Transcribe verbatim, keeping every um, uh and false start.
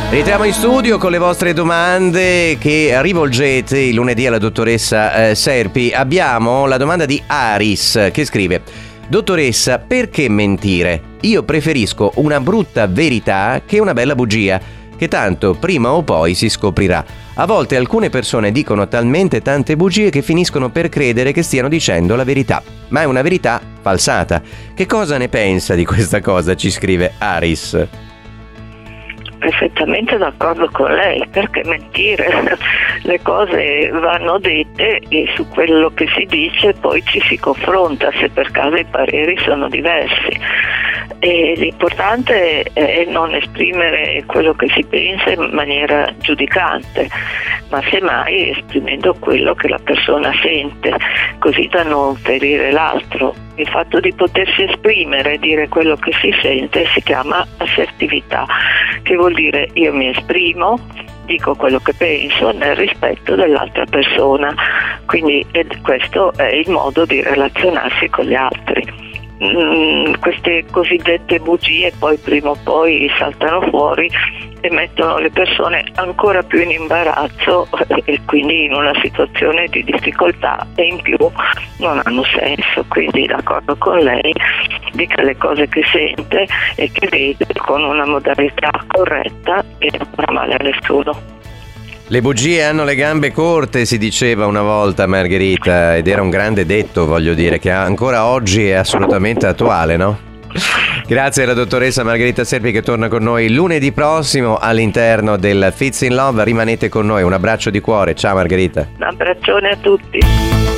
Rientriamo in studio con le vostre domande che rivolgete il lunedì alla dottoressa eh, Serpi. Abbiamo la domanda di Aris che scrive: dottoressa, perché mentire? Io preferisco una brutta verità che una bella bugia, che tanto prima o poi si scoprirà. A volte alcune persone dicono talmente tante bugie che finiscono per credere che stiano dicendo la verità, ma è una verità falsata. Che cosa ne pensa di questa cosa? Ci scrive Aris. Perfettamente d'accordo con lei, perché mentire? Le cose vanno dette e su quello che si dice poi ci si confronta se per caso i pareri sono diversi. E l'importante è non esprimere quello che si pensa in maniera giudicante, ma semmai esprimendo quello che la persona sente, così da non ferire l'altro. Il fatto di potersi esprimere e dire quello che si sente si chiama assertività, che vuol dire io mi esprimo, dico quello che penso nel rispetto dell'altra persona, quindi questo è il modo di relazionarsi con gli altri. Mm, queste cosiddette bugie poi prima o poi saltano fuori e mettono le persone ancora più in imbarazzo e quindi in una situazione di difficoltà, e in più non hanno senso. Quindi d'accordo con lei, dica le cose che sente e che vede con una modalità corretta e non fa male a nessuno. Le bugie hanno le gambe corte, si diceva una volta, Margherita, ed era un grande detto, voglio dire, che ancora oggi è assolutamente attuale, no? Grazie alla dottoressa Margherita Serpi, che torna con noi lunedì prossimo all'interno del Fits in Love. Rimanete con noi, un abbraccio di cuore, ciao Margherita. Un abbraccione a tutti.